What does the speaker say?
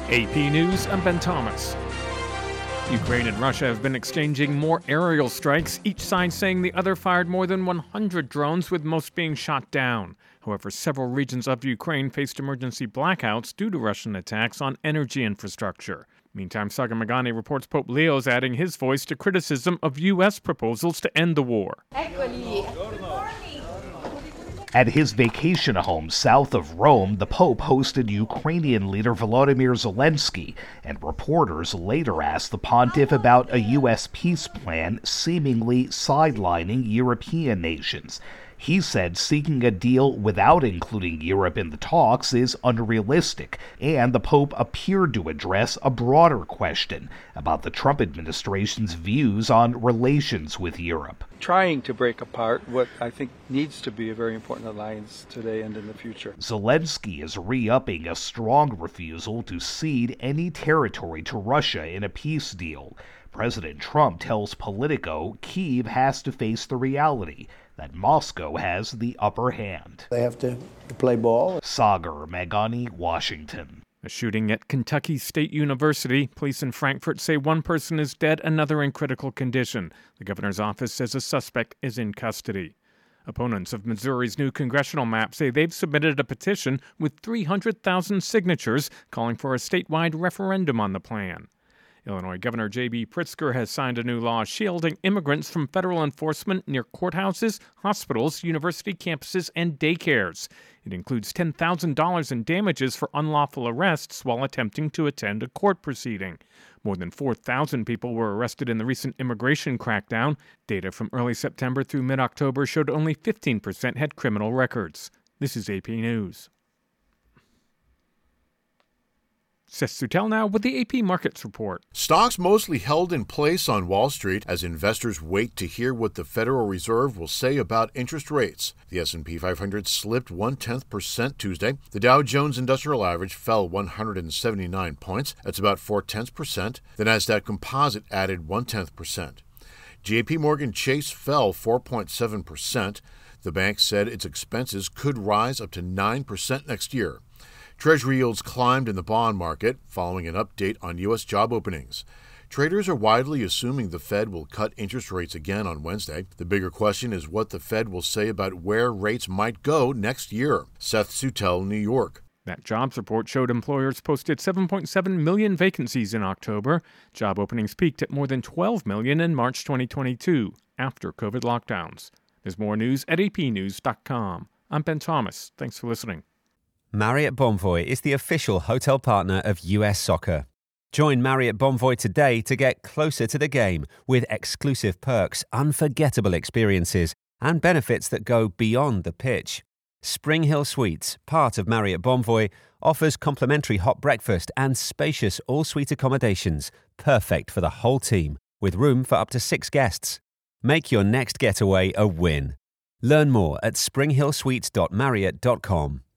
AP News, I'm Ben Thomas. Ukraine and Russia have been exchanging more aerial strikes, each side saying the other fired more than 100 drones, with most being shot down. However, several regions of Ukraine faced emergency blackouts due to Russian attacks on energy infrastructure. Meantime, Saga Magani reports Pope Leo's adding his voice to criticism of U.S. proposals to end the war. At his vacation home south of Rome, the Pope hosted Ukrainian leader Volodymyr Zelensky, and reporters later asked the pontiff about a U.S. peace plan seemingly sidelining European nations. He said seeking a deal without including Europe in the talks is unrealistic, and the Pope appeared to address a broader question about the Trump administration's views on relations with Europe. Trying to break apart what I think needs to be a very important alliance today and in the future. Zelensky is re-upping a strong refusal to cede any territory to Russia in a peace deal. President Trump tells Politico Kyiv has to face the reality that Moscow has the upper hand. They have to play ball. Sagar Magani, Washington. A shooting at Kentucky State University. Police in Frankfurt say one person is dead, another in critical condition. The governor's office says a suspect is in custody. Opponents of Missouri's new congressional map say they've submitted a petition with 300,000 signatures calling for a statewide referendum on the plan. Illinois Governor J.B. Pritzker has signed a new law shielding immigrants from federal enforcement near courthouses, hospitals, university campuses, and daycares. It includes $10,000 in damages for unlawful arrests while attempting to attend a court proceeding. More than 4,000 people were arrested in the recent immigration crackdown. Data from early September through mid-October showed only 15% had criminal records. This is AP News. Seth Sutel now with the AP Markets Report. Stocks mostly held in place on Wall Street as investors wait to hear what the Federal Reserve will say about interest rates. The S&P 500 slipped 0.1% Tuesday. The Dow Jones Industrial Average fell 179 points. That's about 0.4%. The Nasdaq Composite added 0.1%. JP Morgan Chase fell 4.7%. The bank said its expenses could rise up to 9% next year. Treasury yields climbed in the bond market following an update on U.S. job openings. Traders are widely assuming the Fed will cut interest rates again on Wednesday. The bigger question is what the Fed will say about where rates might go next year. Seth Sutel, New York. That jobs report showed employers posted 7.7 million vacancies in October. Job openings peaked at more than 12 million in March 2022, after COVID lockdowns. There's more news at apnews.com. I'm Ben Thomas. Thanks for listening. Marriott Bonvoy is the official hotel partner of US Soccer. Join Marriott Bonvoy today to get closer to the game with exclusive perks, unforgettable experiences, and benefits that go beyond the pitch. Spring Hill Suites, part of Marriott Bonvoy, offers complimentary hot breakfast and spacious all-suite accommodations, perfect for the whole team, with room for up to 6 guests. Make your next getaway a win. Learn more at springhillsuites.marriott.com.